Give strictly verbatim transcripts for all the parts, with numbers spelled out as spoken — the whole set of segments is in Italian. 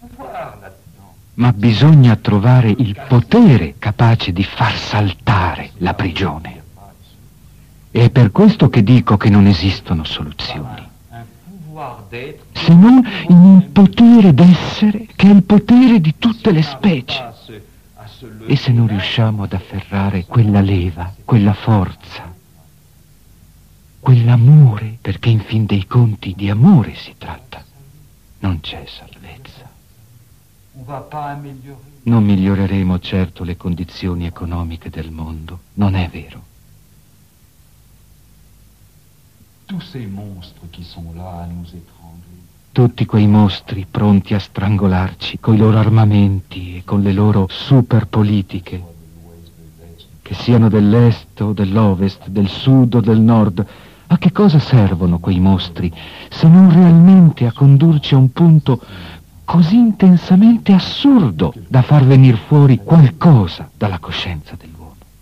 Ma bisogna trovare il potere capace di far saltare la prigione. E è per questo che dico che non esistono soluzioni, se non in un potere d'essere che è il potere di tutte le specie. E se non riusciamo ad afferrare quella leva, quella forza, quell'amore, perché in fin dei conti di amore si tratta, non c'è salvezza. Non miglioreremo certo le condizioni economiche del mondo, non è vero. Tutti quei mostri pronti a strangolarci coi loro armamenti e con le loro super politiche, che siano dell'est o dell'ovest, del sud o del nord, a che cosa servono quei mostri se non realmente a condurci a un punto così intensamente assurdo da far venir fuori qualcosa dalla coscienza dell'uomo?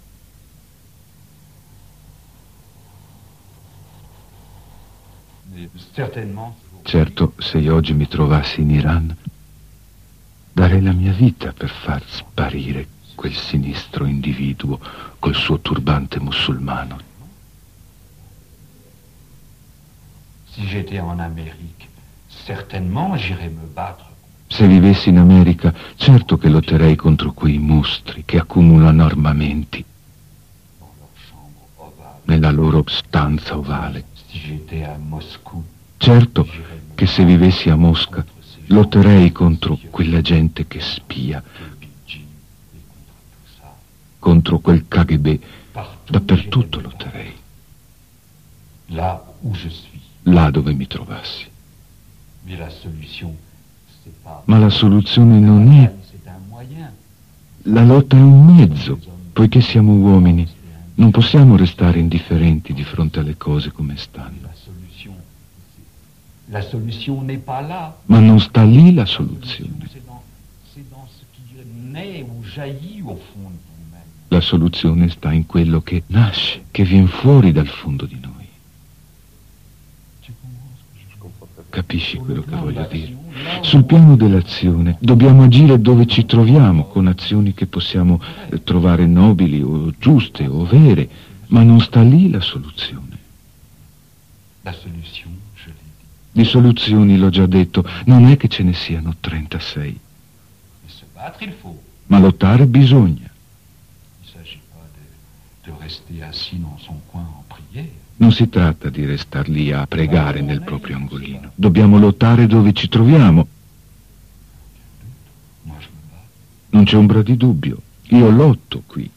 Certo, se io oggi mi trovassi in Iran, darei la mia vita per far sparire quel sinistro individuo col suo turbante musulmano. Se vivessi in America, certo che lotterei contro quei mostri che accumulano armamenti nella loro stanza ovale. Certo che se vivessi a Mosca lotterei contro quella gente che spia, contro quel K G B, dappertutto lotterei. Là dove mi trovassi. Ma la soluzione non è. La lotta è un mezzo, poiché siamo uomini. Non possiamo restare indifferenti di fronte alle cose come stanno. Ma non sta lì la soluzione. La soluzione sta in quello che nasce, che viene fuori dal fondo di noi. Capisci quello che voglio dire? Sul piano dell'azione dobbiamo agire dove ci troviamo, con azioni che possiamo eh, trovare nobili o giuste o vere, ma non sta lì la soluzione. Di soluzioni, l'ho già detto, non è che ce ne siano trentasei. Ma lottare bisogna. Non si tratta di restar lì a pregare nel proprio angolino. Dobbiamo lottare dove ci troviamo. Non c'è ombra di dubbio. Io lotto qui.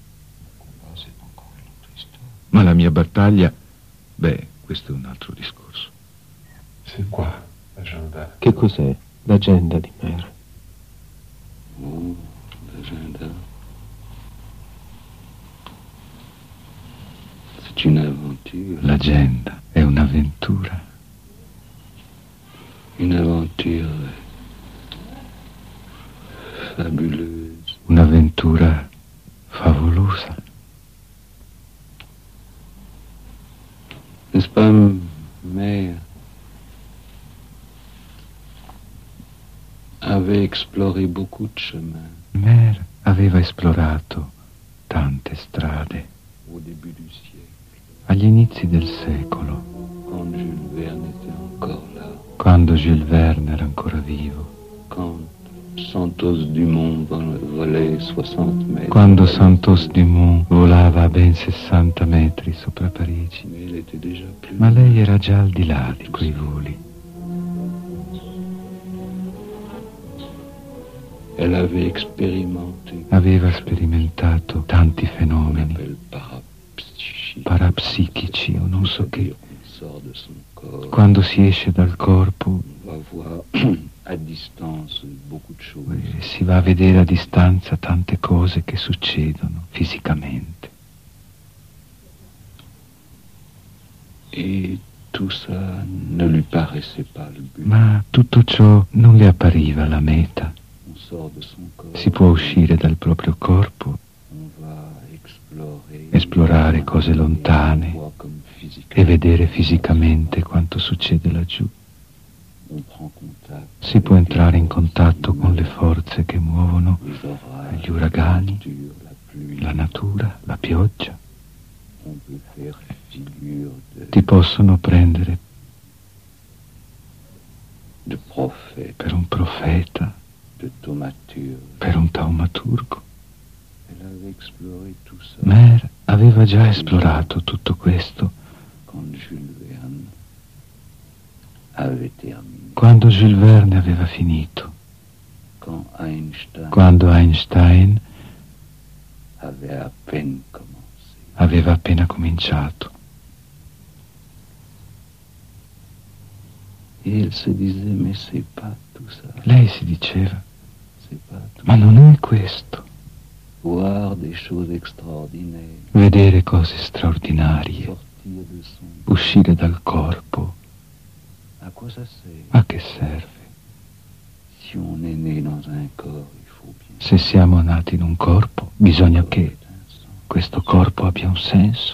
Ma la mia battaglia, beh, questo è un altro discorso. Che cos'è l'agenda di Mer? Oh, l'agenda. L'agenda è un'avventura. Un'avventura fabulosa. Un'avventura favolosa. N'est-ce pas, Mère avait exploré beaucoup de chemins. Mer aveva esplorato tante strade. Au début du siècle. Agli inizi del secolo, Quand Jules Verne était encore là. Quando Jules Verne era ancora vivo. Quand Santos Dumont volait soixante metri. Quando Santos Dumont volava a ben sessanta metri sopra Parigi. Mais elle était déjà plus. Ma lei era già al di là di quei voli. Elle avait expérimenté. Aveva sperimentato tanti fenomeni parapsichici o non so che. Quando si esce dal corpo si va a vedere a distanza tante cose che succedono fisicamente. E tout ça ne lui paraissait pas le but. Ma tutto ciò non le appariva la meta. Si può uscire dal proprio corpo, esplorare cose lontane e vedere fisicamente quanto succede laggiù. Si può entrare in contatto con le forze che muovono gli uragani, la natura, la pioggia. Ti possono prendere per un profeta, per un taumaturgo. Mer aveva già esplorato tutto questo quando Jules Verne aveva finito, quando Einstein aveva appena cominciato. Lei si diceva, ma non è questo. Vedere cose straordinarie, uscire dal corpo, a che serve? Se siamo nati in un corpo, bisogna che questo corpo abbia un senso.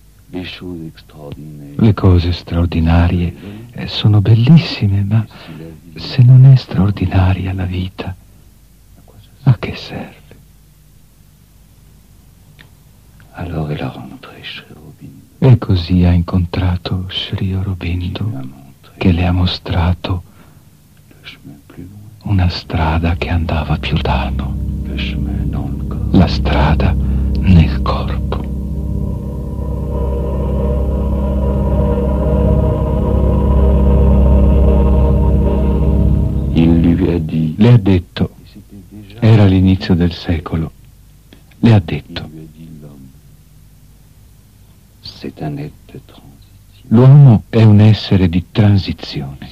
Le cose straordinarie eh, sono bellissime, ma se non è straordinaria la vita, a che serve? E così ha incontrato Sri Aurobindo, che le ha mostrato una strada che andava più lontano, la strada nel corpo. Le ha detto, era l'inizio del secolo, le ha detto, l'uomo è un essere di transizione,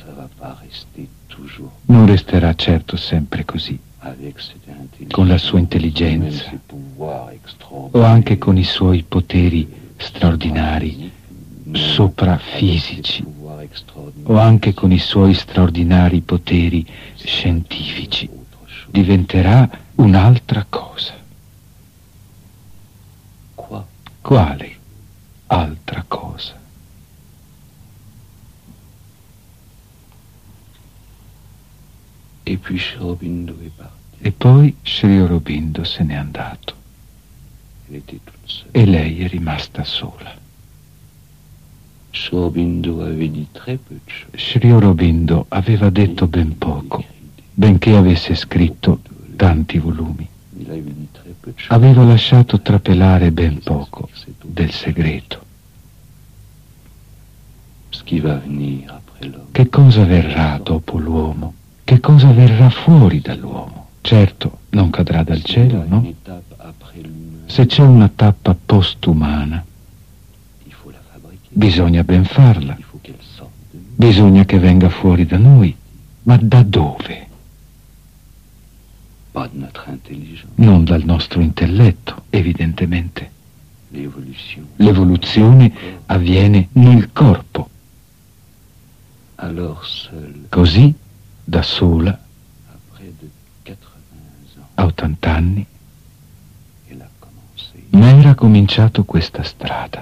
non resterà certo sempre così, con la sua intelligenza o anche con i suoi poteri straordinari, soprafisici, o anche con i suoi straordinari poteri scientifici. Diventerà un'altra cosa. Quale altra cosa? E poi Sri Aurobindo se n'è andato e lei è rimasta sola. Sri Aurobindo aveva detto ben poco, benché avesse scritto tanti volumi. Aveva lasciato trapelare ben poco del segreto. Che cosa verrà dopo l'uomo? Che cosa verrà fuori dall'uomo? Certo, non cadrà dal cielo, no? Se c'è una tappa postumana, bisogna ben farla. Bisogna che venga fuori da noi. Ma da dove? Non dal nostro intelletto, evidentemente. L'evoluzione avviene nel corpo. Così, da sola, a ottanta anni, ne era cominciato questa strada.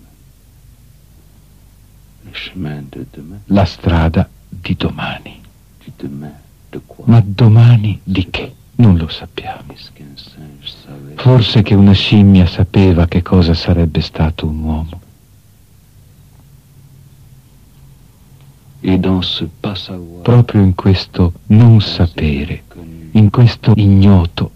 La strada di domani. Ma domani di che? Non lo sappiamo. Forse che una scimmia sapeva che cosa sarebbe stato un uomo. Proprio in questo non sapere, in questo ignoto,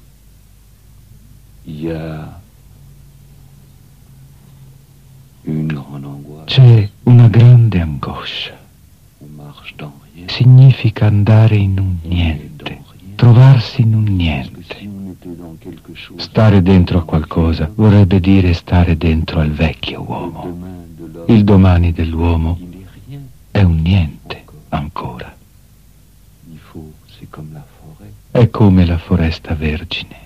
c'è una grande angoscia. Significa andare in un niente, trovarsi in un niente. Stare dentro a qualcosa vorrebbe dire stare dentro al vecchio uomo. Il domani dell'uomo è un niente ancora. È come la foresta vergine.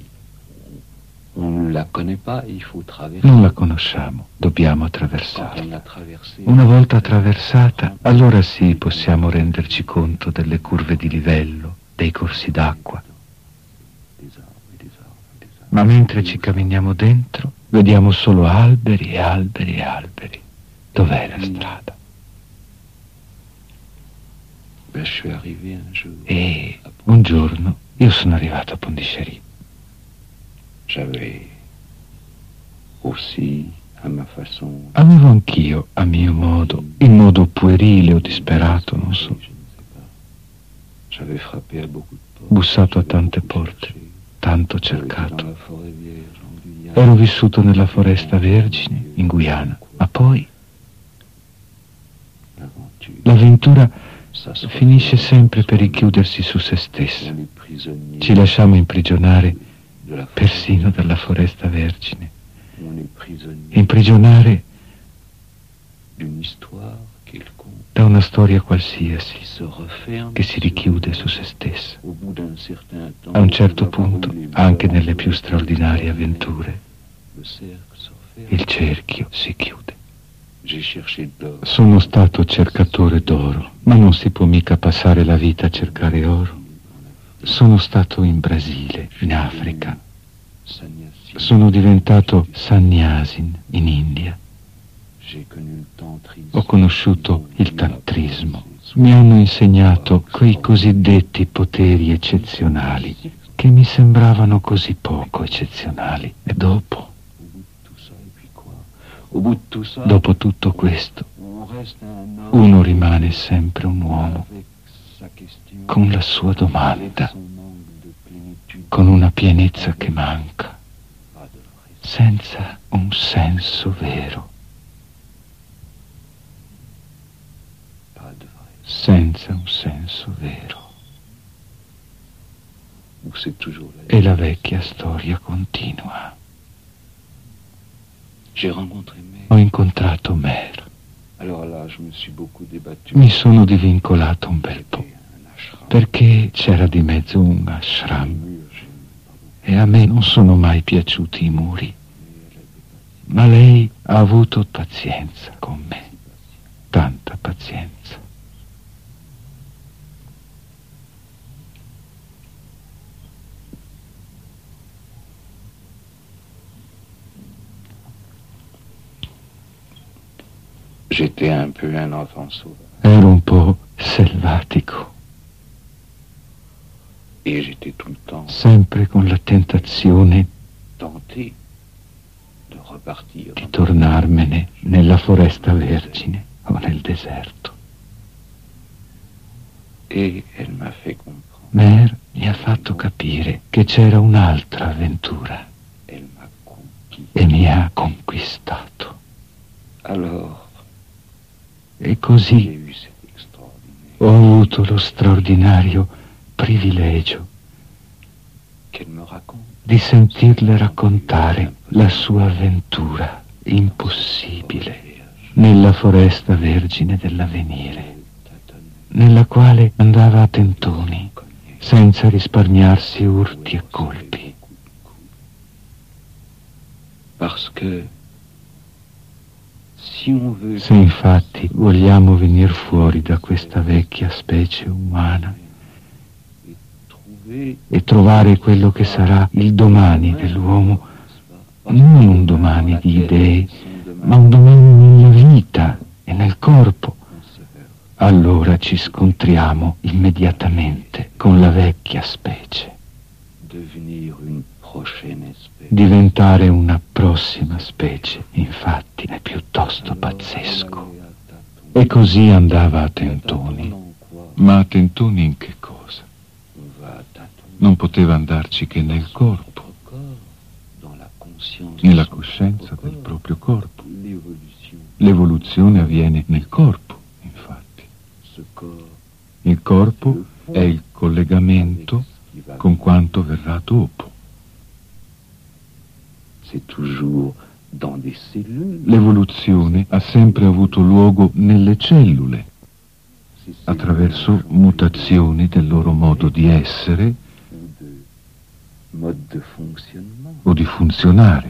Non la conosciamo, dobbiamo attraversarla. Una volta attraversata, allora sì possiamo renderci conto delle curve di livello, dei corsi d'acqua. Ma mentre ci camminiamo dentro, vediamo solo alberi e alberi e alberi. Dov'è la strada? E un giorno io sono arrivato a Pondichéry. Avevo anch'io, a mio modo, in modo puerile o disperato, non so, bussato a tante porte, tanto cercato. Ero vissuto nella foresta vergine, in Guyana, ma poi l'avventura finisce sempre per richiudersi su se stessa. Ci lasciamo imprigionare persino dalla foresta vergine, imprigionare da una storia qualsiasi che si richiude su se stessa. A un certo punto, anche nelle più straordinarie avventure, il cerchio si chiude. Sono stato cercatore d'oro, ma non si può mica passare la vita a cercare oro. Sono stato in Brasile, in Africa. Sono diventato sannyasin in India. Ho conosciuto il tantrismo. Mi hanno insegnato quei cosiddetti poteri eccezionali che mi sembravano così poco eccezionali. E dopo, dopo tutto questo, uno rimane sempre un uomo con la sua domanda, con una pienezza che manca, senza un senso vero. Senza un senso vero. E la vecchia storia continua. Ho incontrato Mère. Mi sono divincolato un bel po', perché c'era di mezzo un ashram e a me non sono mai piaciuti i muri. Ma lei ha avuto pazienza con me, tanta pazienza. J'étais un peu un enfant sauvage. Ero un po' selvatico. Et j'étais tout le temps sempre con la tentazione tenté de repartir di tornarmene nella foresta vergine o nel deserto. Et elle m'a fait comprendre. Mère mi ha fatto capire che c'era un'altra avventura Elle m'a conquis. e mi ha conquistato. Alors, E così ho avuto lo straordinario privilegio di sentirle raccontare la sua avventura impossibile nella foresta vergine dell'avvenire, nella quale andava a tentoni senza risparmiarsi urti e colpi. Parce que Se infatti vogliamo venir fuori da questa vecchia specie umana e trovare quello che sarà il domani dell'uomo, non un domani di idee, ma un domani nella vita e nel corpo, allora ci scontriamo immediatamente con la vecchia specie. Diventare una prossima specie, infatti, è piuttosto pazzesco. E così andava a tentoni. Ma a tentoni in che cosa? Non poteva andarci che nel corpo, nella coscienza del proprio corpo. L'evoluzione avviene nel corpo, infatti. Il corpo è il collegamento con quanto verrà dopo. L'evoluzione ha sempre avuto luogo nelle cellule, attraverso mutazioni del loro modo di essere o di funzionare.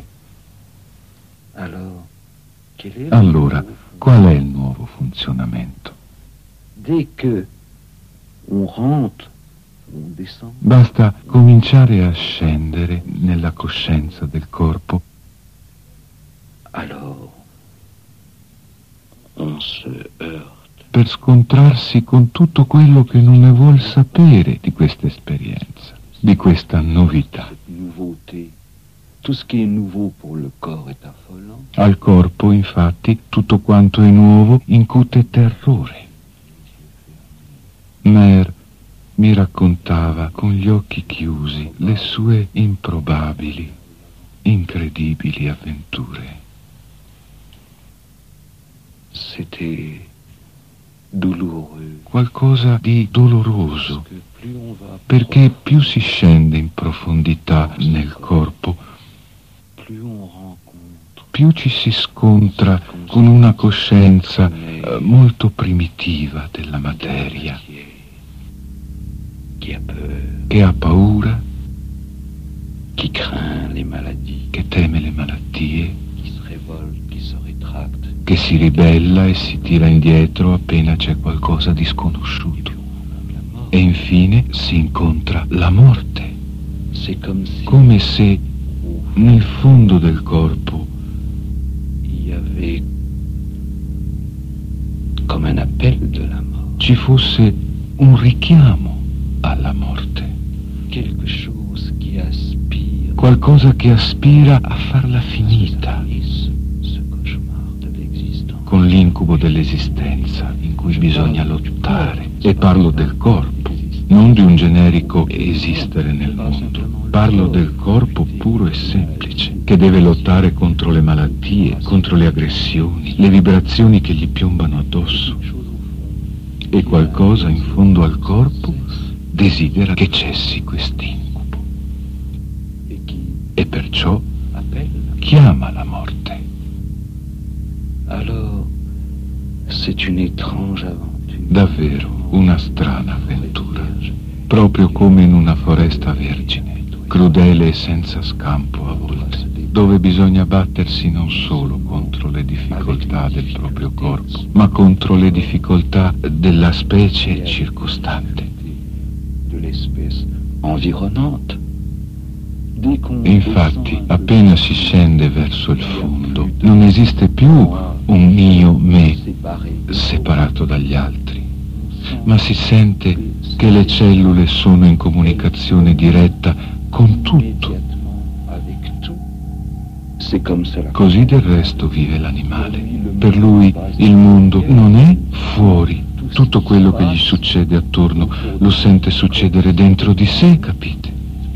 Allora, qual è il nuovo funzionamento? Basta cominciare a scendere nella coscienza del corpo. per scontrarsi con tutto quello che non ne vuol sapere di questa esperienza, di questa novità. Al corpo, infatti, tutto quanto è nuovo incute terrore. Mère mi raccontava con gli occhi chiusi le sue improbabili, incredibili avventure. C'était douloureux. Qualcosa di doloroso, perché più si scende in profondità nel corpo, più ci si scontra con una coscienza eh, molto primitiva della materia, che ha paura, che teme le malattie, che si ribella e si tira indietro appena c'è qualcosa di sconosciuto. E infine si incontra la morte, come se nel fondo del corpo ci fosse un richiamo alla morte, qualcosa che aspira a farla finita con l'incubo dell'esistenza in cui bisogna lottare. E parlo del corpo, non di un generico esistere nel mondo. Parlo del corpo puro e semplice, che deve lottare contro le malattie, contro le aggressioni, le vibrazioni che gli piombano addosso. E qualcosa in fondo al corpo desidera che cessi quest'incubo. E perciò chiama la morte. Davvero una strana avventura, proprio come in una foresta vergine, crudele e senza scampo a volte, dove bisogna battersi non solo contro le difficoltà del proprio corpo, ma contro le difficoltà della specie circostante. Infatti, appena si scende verso il fondo, non esiste più un io, me, separato dagli altri, ma si sente che le cellule sono in comunicazione diretta con tutto. Così del resto vive l'animale. Per lui il mondo non è fuori. Tutto quello che gli succede attorno lo sente succedere dentro di sé, capite?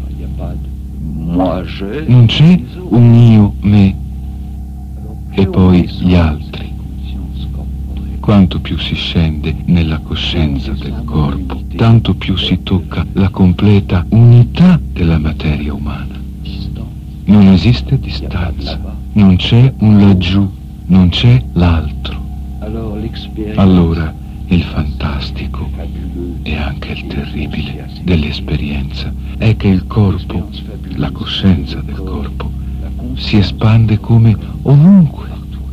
Non c'è un io, me, e poi gli altri. Quanto più si scende nella coscienza del corpo, tanto più si tocca la completa unità della materia umana. Non esiste distanza, non c'è un laggiù, non c'è l'altro. Allora il fantastico e anche il terribile dell'esperienza è che il corpo, la coscienza del corpo, si espande come ovunque.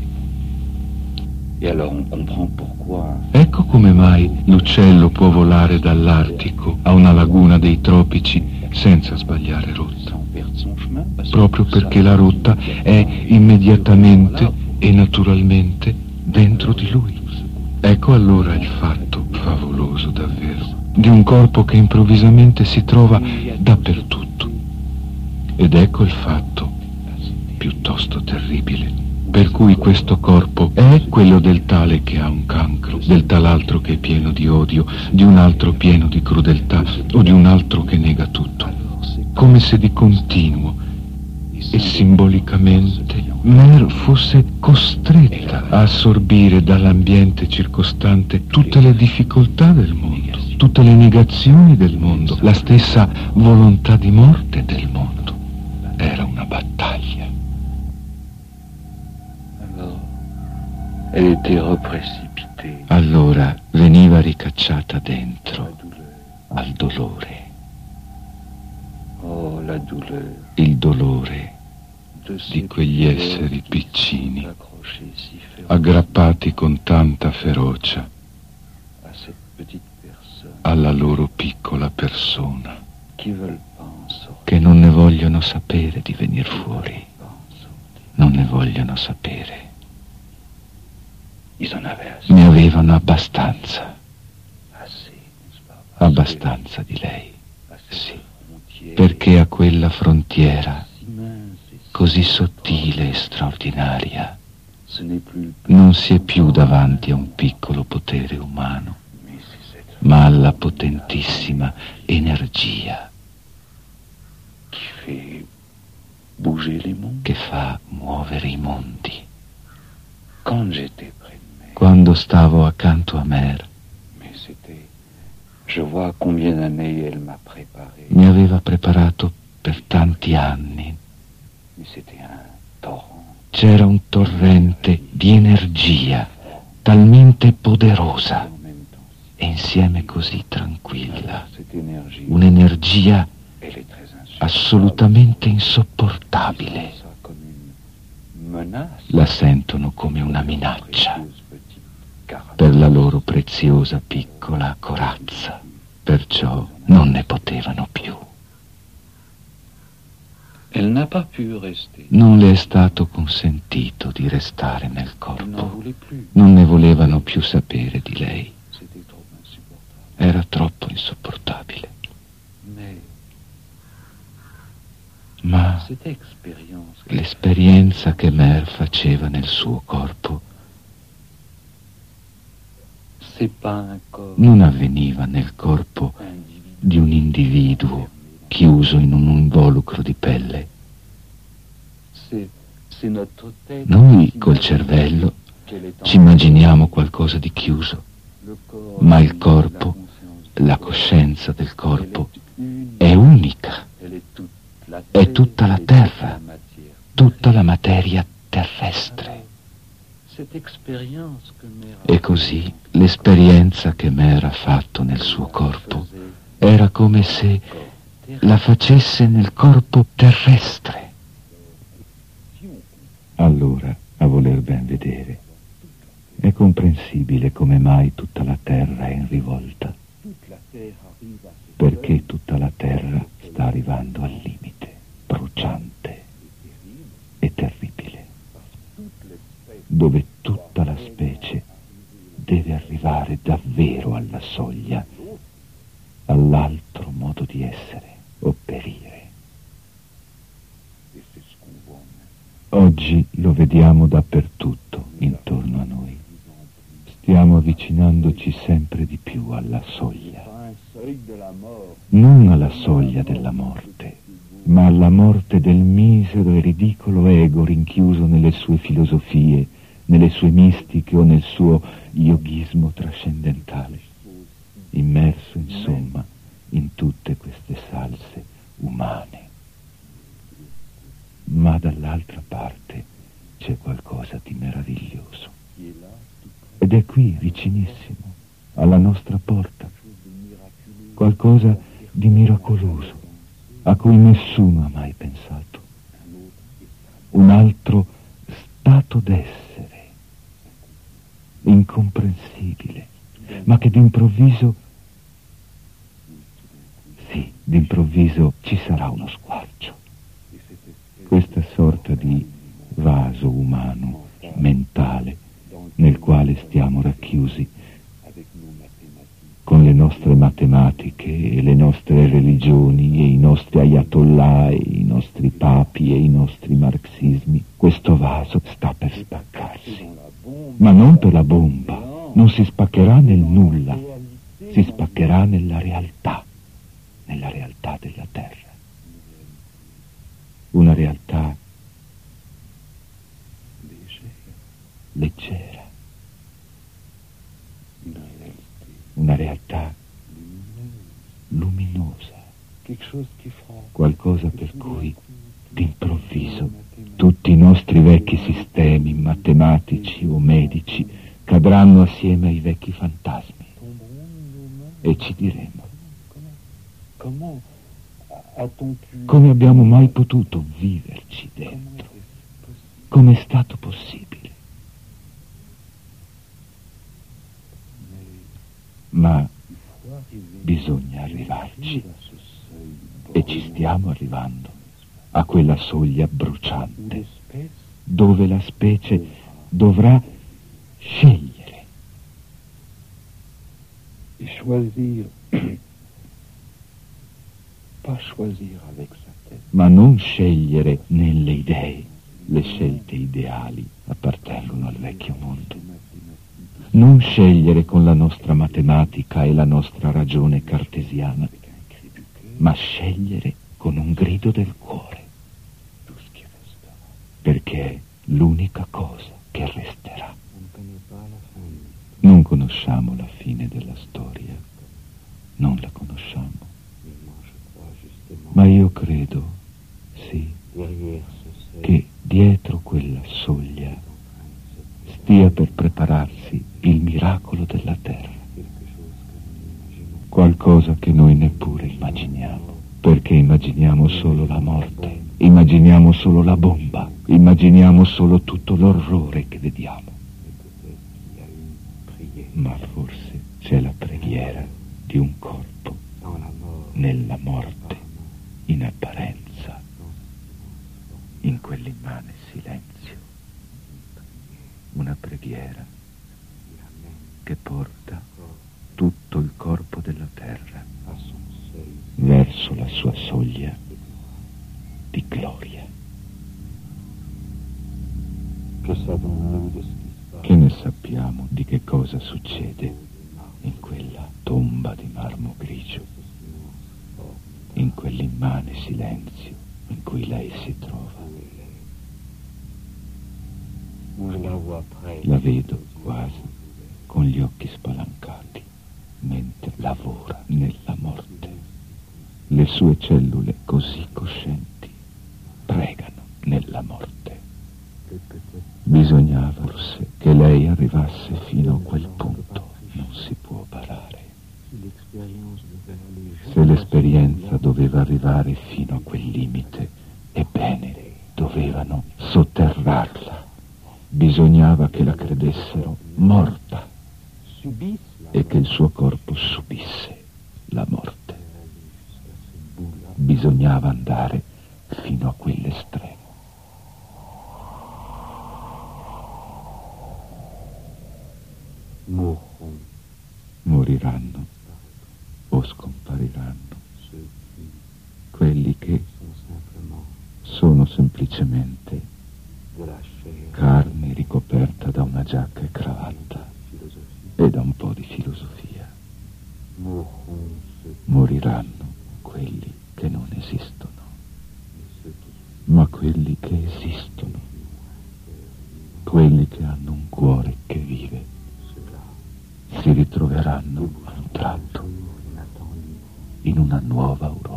Ecco come mai l'uccello può volare dall'Artico a una laguna dei tropici senza sbagliare rotta, proprio perché la rotta è immediatamente e naturalmente dentro di lui. Ecco allora il fatto favoloso davvero di un corpo che improvvisamente si trova dappertutto. Ed ecco il fatto piuttosto terribile per cui questo corpo è quello del tale che ha un cancro, del tal'altro che è pieno di odio, di un altro pieno di crudeltà o di un altro che nega tutto, come se di continuo e simbolicamente Mère fosse costretta a assorbire dall'ambiente circostante tutte le difficoltà del mondo, tutte le negazioni del mondo, la stessa volontà di morte del mondo. Era una battaglia. Allora veniva ricacciata dentro al dolore. Il dolore di quegli esseri piccini, aggrappati con tanta ferocia alla loro piccola persona, che non ne vogliono sapere di venir fuori, non ne vogliono sapere. Ne avevano abbastanza. Abbastanza di lei, sì, perché a quella frontiera così sottile e straordinaria non si è più davanti a un piccolo potere umano, ma alla potentissima energia che fa muovere i mondi. Quando stavo accanto a Mère, mi aveva preparato per tanti anni. C'era un torrente di energia talmente poderosa e insieme così tranquilla, un'energia assolutamente insopportabile. La sentono come una minaccia per la loro preziosa piccola corazza, perciò non ne potevano più. Non le è stato consentito di restare nel corpo. Non ne volevano più sapere di lei. Era troppo insopportabile. Ma l'esperienza che Mère faceva nel suo corpo non avveniva nel corpo di un individuo chiuso in un involucro di pelle. Noi col cervello ci immaginiamo qualcosa di chiuso, ma il corpo, la coscienza del corpo è unica, è tutta la terra, tutta la materia terrestre. E così l'esperienza che Mère ha fatto nel suo corpo era come se la facesse nel corpo terrestre. Allora, a voler ben vedere, è comprensibile come mai tutta la terra è in rivolta, perché tutta la terra sta arrivando al limite, bruciante e terribile, dove tutta la specie deve arrivare davvero alla soglia, all'altro modo di essere o perire. Oggi lo vediamo dappertutto intorno a noi. Stiamo avvicinandoci sempre di più alla soglia. Non alla soglia della morte, ma alla morte del misero e ridicolo ego rinchiuso nelle sue filosofie, nelle sue mistiche o nel suo yogismo trascendentale, immerso insomma in tutte queste salse umane. Ma dall'altra parte c'è qualcosa di meraviglioso, ed è qui vicinissimo, alla nostra porta, qualcosa di miracoloso a cui nessuno ha mai pensato, un altro stato d'essere incomprensibile, ma che d'improvviso, sì, d'improvviso ci sarà uno squarcio. Questa sorta di vaso umano, mentale, nel quale stiamo racchiusi, con le nostre matematiche e le nostre religioni e i nostri ayatollah e i nostri papi e i nostri marxismi, questo vaso sta per spaccarsi. Ma non per la bomba, non si spaccherà nel nulla, si spaccherà nella realtà, nella realtà della terra. Una realtà leggera, una realtà luminosa, qualcosa per cui d'improvviso tutti i nostri vecchi sistemi matematici o medici cadranno assieme ai vecchi fantasmi e ci diremo: come abbiamo mai potuto viverci dentro? Come è stato possibile? Ma bisogna arrivarci, e ci stiamo arrivando a quella soglia bruciante, dove la specie dovrà scegliere choisir, pas choisir avec sa tête. Ma non scegliere nelle idee. Le scelte ideali appartengono al vecchio mondo. Non scegliere con la nostra matematica e la nostra ragione cartesiana, ma scegliere con un grido del cuore, perché è l'unica cosa che resterà. Non conosciamo la fine della storia, non la conosciamo, ma io credo, sì, che dietro quella soglia stia per prepararsi il miracolo della terra, qualcosa che noi neppure immaginiamo, perché immaginiamo solo la morte, immaginiamo solo la bomba, immaginiamo solo tutto l'orrore che vediamo. Ma forse c'è la preghiera di un corpo nella morte, in apparenza, in quell'immane silenzio. Una preghiera che porta tutto il corpo della terra verso la sua soglia di gloria. Che ne sappiamo di che cosa succede in quella tomba di marmo grigio, in quell'immane silenzio in cui lei si trova. La vedo quasi con gli occhi spalancati mentre lavora nella morte. Le sue cellule così coscienti pregano nella morte. Bisognava forse che lei arrivasse fino a quel punto, non si può parare. Se l'esperienza doveva arrivare fino a quel limite, ebbene, dovevano sotterrarla. Bisognava che la credessero morta e che il suo corpo subisse la morte. Bisognava andare fino a quell'estremo. Moriranno o scompariranno quelli che sono semplicemente carne ricoperta da una giacca e cravatta e da un po' di filosofia. Moriranno quelli che non esistono, ma quelli che esistono, quelli che hanno un cuore che vive, si ritroveranno a un tratto in una nuova aurora.